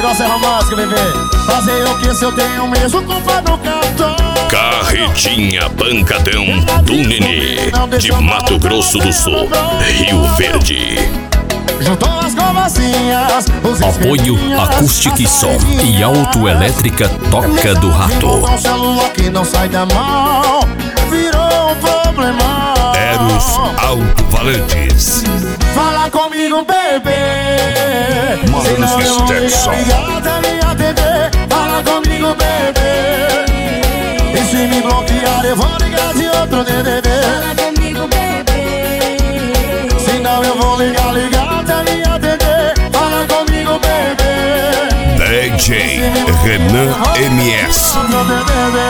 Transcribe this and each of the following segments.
pra ser romântico, bebê. Fazer o que se eu tenho mesmo culpa no cartão. Carretinha Pancadão do Nenê, de Mato Grosso do Sul, Rio Verde. Juntou as gomazinhas, Apoio Acoustic Som e Autoelétrica Toca do Rato. Um celular que não sai da mão, virou um problema. Eros Alto-Falantes. Fala comigo, bebê. Mano Stetson. Me atender. Fala comigo, bebê. E se me bloquear, eu vou ligar de outro DDD. Fala comigo, bebê. Se não, eu vou ligar até me atender. Fala comigo, bebê. DJ Renan MS. Outro DDD.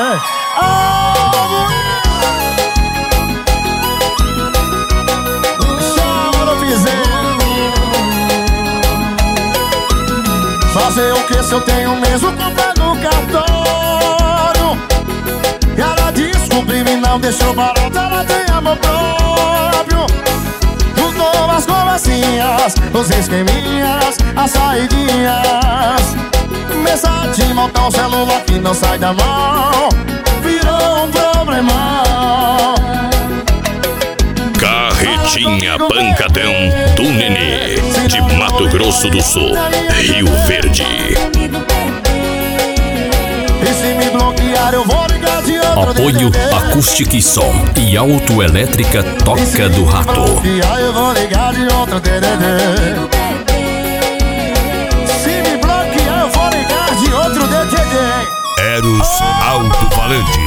Fazer o que se eu tenho mesmo conta no cartório? E ela descobriu e não deixou barato, ela tem amor próprio. Juntou as gomacinhas, os esqueminhas, as saidinhas. Mensagem de montar um celular que não sai da mão, virou um problemão. Carretinha Pancadão do Nenê, de Mato Grosso do Sul, Rio Verde. E se me bloquear, eu vou ligar de outro Apoio DDD. Acoustic Som e Autoelétrica Toca do Rato. E aí eu vou ligar de outro DDD. Se me bloquear, eu vou ligar de outro DDD. Eros Alto-Falantes.